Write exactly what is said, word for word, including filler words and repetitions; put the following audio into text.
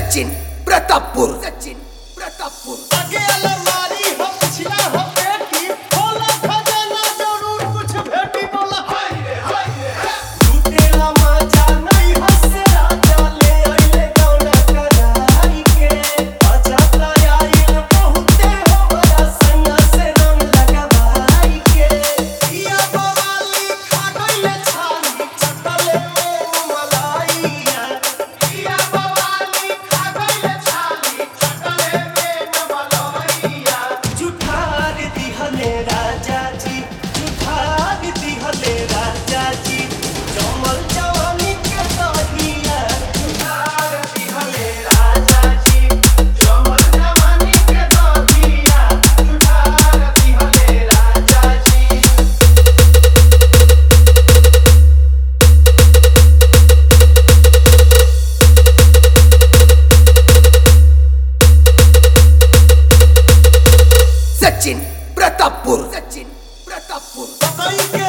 सचिन प्रतापपुर सचिन प्रतापपुर आगे अलमारी हो पिछला हो पेटी खोला खजाना जरूर कुछ भेटी बोला हाय रे हाय रे लूटेला मजा नहीं हंसे राजा ले आइले गौना कराई के बजाता आइल बहुते हो बड़ा संगा से रंग लगाई के पिया बवाली खा गइले छाली चटले में मलाइया पिया बवाली खा गइले छाली चटले में मलाइया जुठार दिहले राजा जी जुठार दिहले राजा जी जमल जवानी के दहिया जुठार दिहले राजा जी जमल जवानी के दहिया जुठार दिहले राजा जी सचिन प्रतापपुर सचिन प्रतापपुर कहीं के